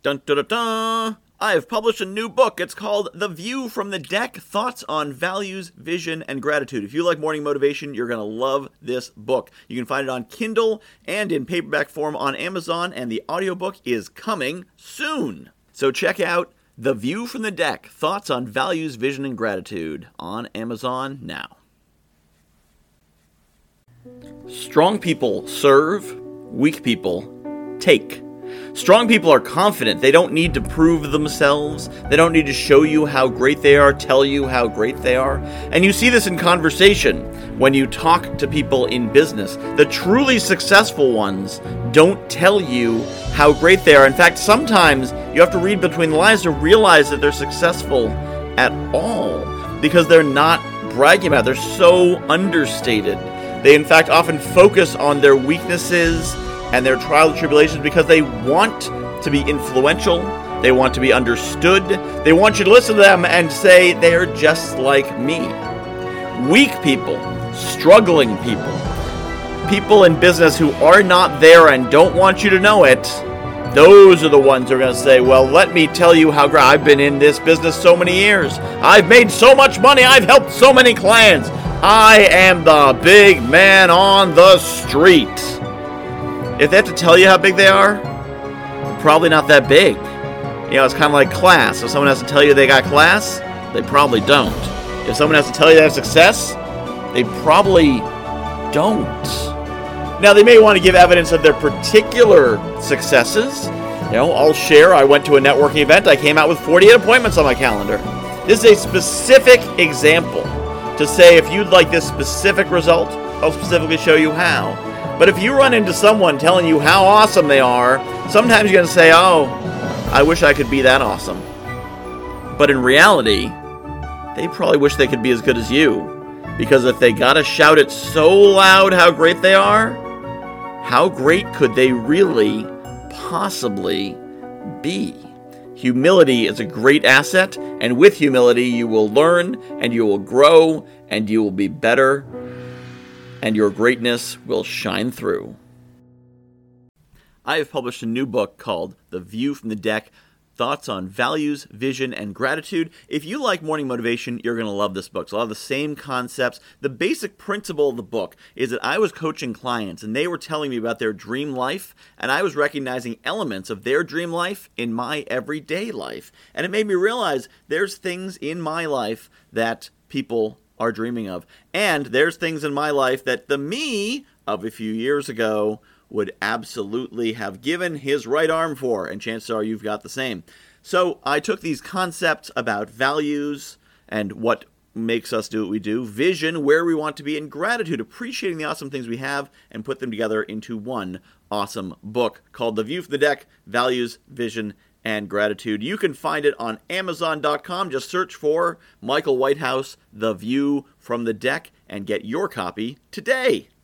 Dun, dun, dun, dun. I have published a new book. It's called The View from the Deck, Thoughts on Values, Vision, and Gratitude. If you like morning motivation, you're going to love this book. You can find it on Kindle and in paperback form on Amazon, and the audiobook is coming soon. So check out The View from the Deck, Thoughts on Values, Vision, and Gratitude on Amazon now. Strong people serve, weak people take. Strong people are confident. They don't need to prove themselves. They don't need to show you how great they are, tell you how great they are. And you see this in conversation when you talk to people in business. The truly successful ones don't tell you how great they are. In fact, sometimes you have to read between the lines to realize that they're successful at all because they're not bragging about it. They're so understated. They, in fact, often focus on their weaknesses and their trials and tribulations because they want to be influential, they want to be understood, they want you to listen to them and say, they're just like me. Weak people, struggling people, people in business who are not there and don't want you to know it, those are the ones who are going to say, well, let me tell you how great I've been in this business so many years. I've made so much money, I've helped so many clients. I am the big man on the street. If they have to tell you how big they are, they're probably not that big. You know, it's kind of like class. If someone has to tell you they got class, they probably don't. If someone has to tell you they have success, they probably don't. Now, they may want to give evidence of their particular successes. You know, I'll share. I went to a networking event. I came out with 48 appointments on my calendar. This is a specific example to say if you'd like this specific result, I'll specifically show you how. But if you run into someone telling you how awesome they are, sometimes you're going to say, oh, I wish I could be that awesome. But in reality, they probably wish they could be as good as you. Because if they got to shout it so loud how great they are, how great could they really possibly be? Humility is a great asset, and with humility you will learn, and you will grow, and you will be better, and your greatness will shine through. I have published a new book called The View from the Deck, Thoughts on Values, Vision, and Gratitude. If you like morning motivation, you're going to love this book. It's a lot of the same concepts. The basic principle of the book is that I was coaching clients, and they were telling me about their dream life, and I was recognizing elements of their dream life in my everyday life. And it made me realize there's things in my life that people are dreaming of. And there's things in my life that the me of a few years ago would absolutely have given his right arm for, and chances are you've got the same. So I took these concepts about values and what makes us do what we do, vision, where we want to be, and gratitude, appreciating the awesome things we have, and put them together into one awesome book called The View from the Deck, Values, Vision, and Gratitude. You can find it on Amazon.com. Just search for Michael Whitehouse, The View from the Deck, and get your copy today.